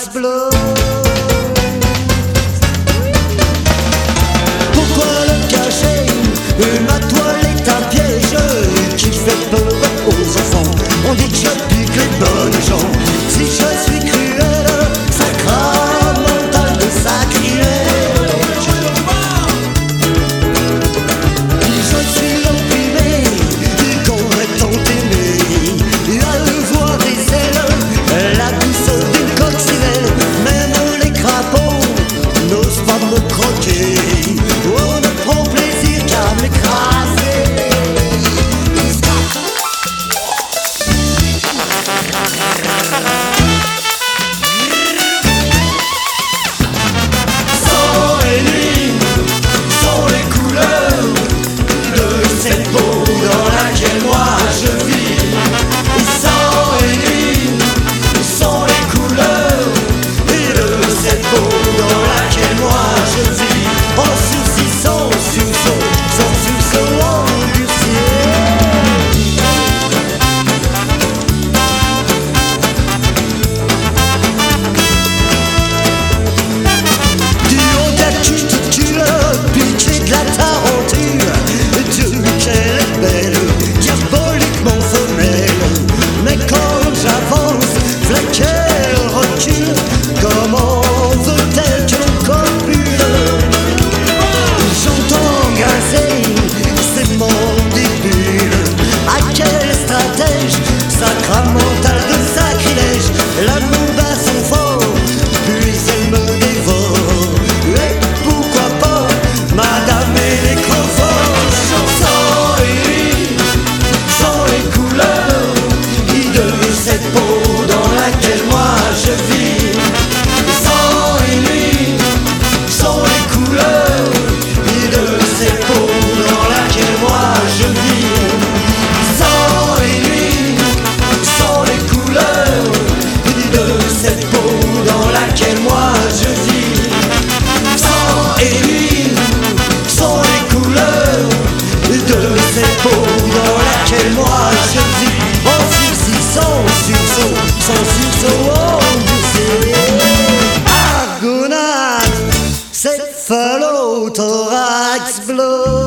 explose. Pourquoi le cacher? Ma toile est un piège qui fait peur aux enfants. On dit que je pique les bonnes gens. Si je suis cruel, sacramental de sacrilège. Je suis l'opprimé qu'on est tant aimé. À le voir des ailes, la douceur d'une coccinelle. Même les crapauds n'osent pas me croquer. On ne prend plaisir qu'à m'écraser. Sang et nuit sont les couleurs de cette peau dans laquelle moi je vis. Sang et nuit sont les couleurs de cette peau dans laquelle moi je vis. En sursis, sans sursaut, sans sursaut endurci. Du haut d'un custicule, piqué de la tarentule. Dieu, qu'elle est belle, diaboliquement femelle. Mais quand j'avance, v'là qu'elle recule. Comment veut-elle que l'on copule? J'entends grincer ces mandibules. À quel stratège sacramental de sacrilège? L'amour bat son fort, puis elle me dévore. Et pourquoi pas Madame et les Crawford? Sang et nuit sont les couleurs de cette peau dans laquelle moi je vis. Sang et nuit sont les couleurs de cette peau dans laquelle moi je vis. Sang et nuit sont les couleurs de cette peau dans laquelle moi je vis. Sang et nuit sont les couleurs de cette peau dans laquelle moi je vis. En sursis, sans sursaut, sans sursaut endurci. Argonaute, cette thorax explose.